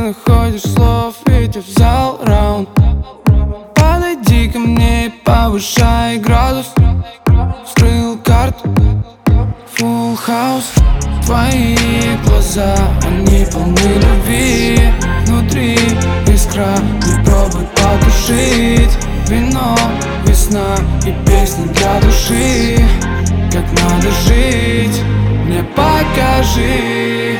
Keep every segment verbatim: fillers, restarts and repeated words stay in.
находишь слов, ведь я взял раунд. Подойди ко мне и повышай градус. Вскрыл карту, full house. Твои глаза, они полны любви. Внутри искра, не пробуй потушить. Вино, весна и песни для души. Как надо жить, мне покажи.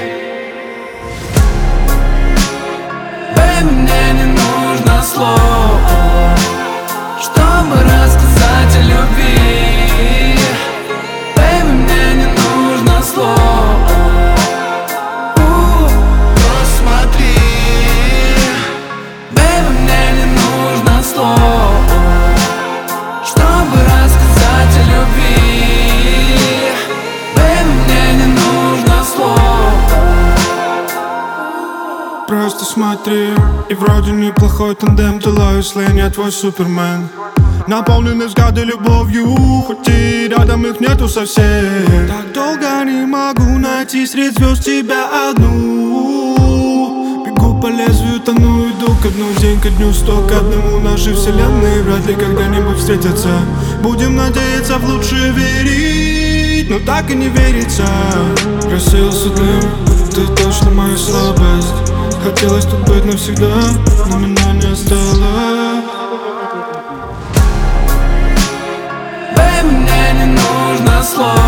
Baby, мне не нужно слов, чтобы рассказать о любви. Baby, мне не нужно слов. Просто смотри. Baby, мне не нужно слов, чтобы рассказать о любви. Baby, мне не нужно слов. Просто смотри, и вроде неплохой тандем. Ты Лоис Лейн, я твой Супермен. Наполнены взгляды любовью, хоть и рядом их нету совсем. Так долго не могу найти среди звезд тебя одну. Бегу по лезвию, тону, иду ко дну. День ко дню, сто к одному. Наши вселенные вряд ли когда-нибудь встретятся. Будем надеяться в лучшее верить, но так и не верится. Рассеялся дым, ты точно моя слабость. Хотелось тут быть навсегда, но меня не стало. Baby, мне не нужно слов.